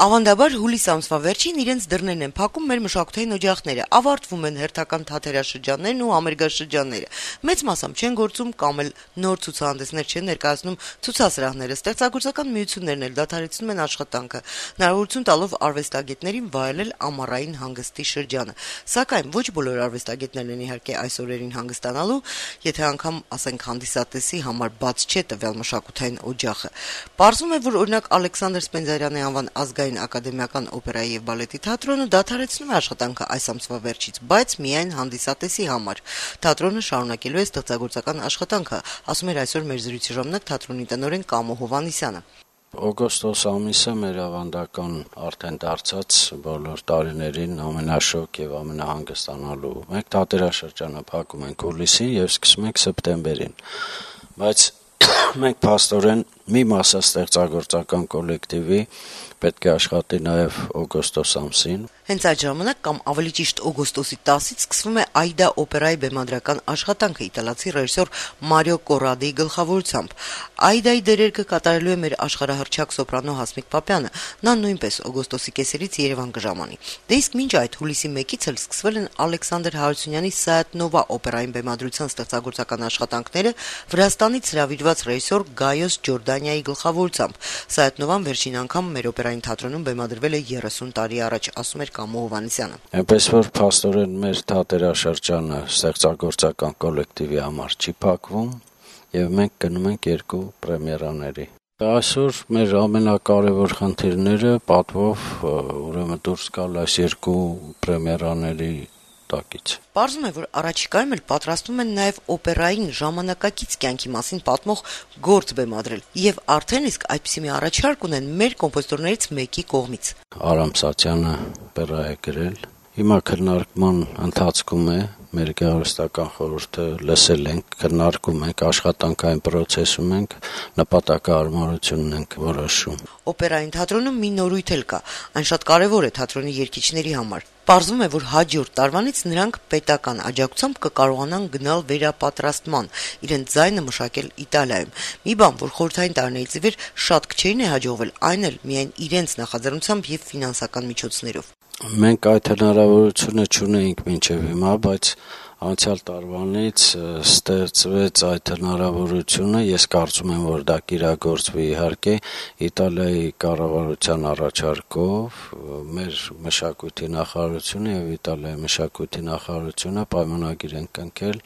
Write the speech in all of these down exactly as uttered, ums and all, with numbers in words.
Ավանդաբար հուլիս ամսվա վերջին իրենց դռներն են փակում մեր մշակութային օջախները, ավարտվում են հերթական թատերաշրջաններն ու համերգաշրջանները։ Մեծ մասամբ չեն գործում կամ էլ նոր ցուցահանդեսներ չեն ներկայացնում ցուցասրահները, ստեղծագործական միություններն էլ դադարեցնում են աշխատանքը, հնարավորություն տալով արվեստագետներին վայելել ամառային հանգստի շրջանը։ Սակայն ոչ բոլոր արվեստագետներն են իհարկե այս օրերին հանգստանալու, եթե անգամ ասենք հանդիսատեսի համար բաց չէ տվյալ մշակութային օջախը։ Պարզվում է, որ օրինակ Ալեքսանդր Սպենդիարյանի անվան ազգային ակադեմիական օպերայի եւ բալետի թատրոնը դադարեցնում է աշխատանքը այս ամսվա վերջից, բայց միայն հանդիսատեսի համար։ Թատրոնը շարունակելու է ստեղծագործական աշխատանքը, ասում էր այսօր մեր զրույցի ժամանակ թատրոնի տնօրեն Կամո Հովհաննիսյանը։ Օգոստոս ամիսը մեր ավանդական արդեն դարձած բոլոր տարիներին ամենաշոգ եւ ամենահանգստանալու մեկ թատերաշրջանը փակում ենք հուլիսին եւ սկսում ենք սեպտեմբերին, բայց մենք փաստորեն մի մասը ստեղծագործական կոլեկտիվի պետք է աշխատի նաեւ օգոստոս ամսին։ Հենց այդ ժամանակ կամ ավելի ճիշտ օգոստոսի տասից սկսվում է Այդա օպերայի բեմադրական աշխատանքը իտալացի ռեժիսոր Մարիո Կորրադիի գլխավորությամբ։ Այդայի դերերքը կատարելու է մեր աշխարհահռչակ սոպրանո Հասմիկ Պապյանը, նա նույնպես օգոստոսի կեսերից Երևան կժամանի։ Դե իսկ մինչ այդ հուլիսի մեկից էլ սկսվել են Ալեքսանդր Հարությունյանի Սայաթ-Նովա օպերային բեմադրության ստեղծագործական աշխատանքները Վրաստանից հրավիրված ռեժիսոր Գայոս Ջորդանյայի գլխավորությամբ։ Սայաթ-Նովան վերջին անգամ մեր օպերային թատրոնում բեմադրվել է երեսուն տարի առաջ, ասում էր Կամո Հովհաննիսյանը։ Այնպես որ փաստորեն մեր թատերաշրջանը ստեղծագործական կոլեկտիվի համար չի փակվում եւ մենք գնում ենք երկու պրեմիերաների։ Այսօր մեր ամենակարևոր խնդիրները պատվով ուրեմն դուրս գալ այս երկու պրեմիերաների տակից։ Պարզվում է, որ առաջիկայում էլ պատրաստում են նաև օպերային ժամանակակից կյանքի մասին պատմող գործ բեմադրել եւ արդեն իսկ այդպիսի մի առաջարկ ունեն մեր կոմպոզիտորներից մեկի կողմից։ Արամ Սատյանը պերա է գրել։ Հիմա քննարկման ընթացքում է, մեր գեղարվեստական խորհուրդը լսել ենք, քննարկում ենք, աշխատանքային process-ում ենք, նպատակահարմարությունն ենք որոշում։ Օպերային թատրոնում մի նորույթ էլ կա, այն շատ կարևոր է թատրոնի երգիչների համար։ Պարզվում է, որ հաջորդ տարվանից նրանք պետական աջակցությամբ կկարողանան գնալ վերապատրաստման, իրենց ձայնը մշակել Իտալիայում։ Մի բան, որ խորհրդային տարիներից ի վեր շատ քչերին է հաջողվել, այն էլ միայն իրենց նախաձեռնությամբ եւ ֆինանսական միջոցներով։ Մենք այդ հնարավորությունը չունեինք մինչև հիմա, բայց անցյալ տարվանից ստեղծվեց այդ հնարավորությունը, ես կարծում եմ, որ դա կիրագործվի իհարկե Իտալիայի կառավարության առաջարկով, մեր մշակույթի նախարարությունը եւ Իտալիայի մշակույթի նախարարությունը պայմանագիր են կնքել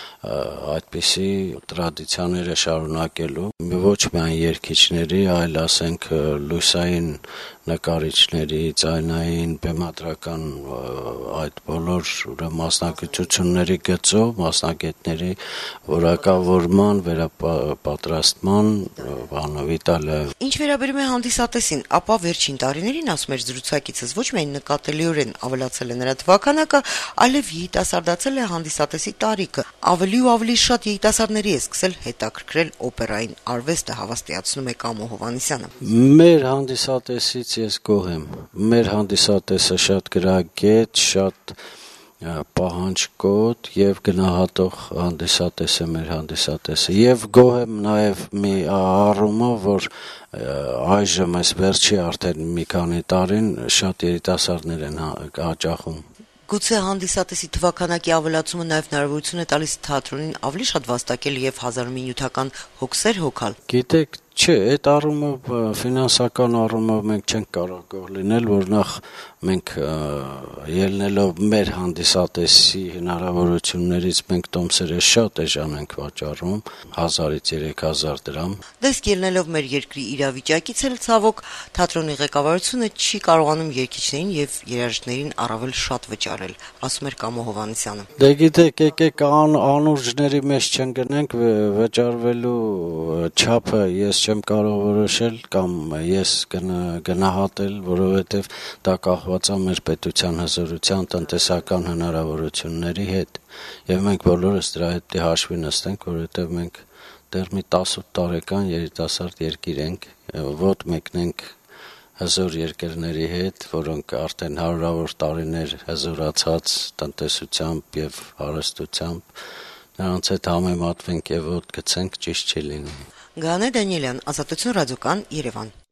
այդպիսի տրադիցիաները շարունակելու ոչ միայն երգիչների, այլ ասենք լույսային նկարիչների, ձայնային, բեմադրական այդ բոլոր մասնակցությունների գծով, մասնագետների որակավորման, վերապատրաստման բանով Իտալիայում։ Ինչ վերաբերում է հանդիսատեսին, ապա վերջին տարիներին, ասում էր զրուցակիցս, ոչ միայն նկատելիորեն ավելացել է նրա թվաքանակը, այլև երիտասարդացել է հանդիսատեսի տարիքը։ Ավելի ու ավելի շատ երիտասարդների է սկսել հետաքրքրել օպերային արվեստը, հավաստիացնում է Կամո Հովհաննիսյանը։ Մեր հանդիսատեսից ես գոհ եմ։ Մեր հանդիսատեսը շատ գրագետ, շատ պահանջկոտ եւ գնահատող հանդիսատես է մեր հանդիսատեսը եւ գոհ եմ նաեւ մի առումով, որ այժմ այս վերջի արդեն մի քանի տարին շատ երիտասարդներ են հաճախում։ Գուցե հանդիսատեսի թվաքանակի ավելացումը նաև հնարավորություն է տալիս թատրոնին ավելի շատ վաստակել եւ հազար մի նյութական հոգսեր հոգալ։ Գիտեք, չէ, այդ առումով ֆինանսական առումով մենք չենք կարող գոհ լինել, որ նախ մենք ելնելով մեր հանդիսատեսի հնարավորություններից մենք տոմսերը շատ էժան ենք վաճառում, հազարից երեք հազար դրամ։ Դες ելնելով մեր երկրի իրավիճակից էլ ցավոք թատրոնի ղեկավարությունը չի կարողանում երգիչներին եւ երաժիշտներին առավել շատ վճարել, ասում էր Կամո Հովհաննիսյանը։ Դե գիտեք, եկեք անուրջների մեջ չընկնենք, վճարվելու չափը ես չեմ կարող որոշել կամ ես գնահատել, որովհետև դա կախված է մեր պետության հզորության, տնտեսական հնարավորությունների հետ եւ մենք բոլորս դրա հետ հաշվի նստենք, որովհետև մենք դեռ մի տասութ տարեկան երիտասարդ երկիր ենք, ոտ մեկնենք հզոր երկրների հետ, որոնք արդեն հարյուրավոր տարիներ հզորացած տնտեսությամբ եւ հարստությամբ նրանց հետ համեմատվենք եւ ոտ գցենք ճիշտ չի լինի։ Գանե Դանիելյան, Ազատություն ռադիոկան, Երևան։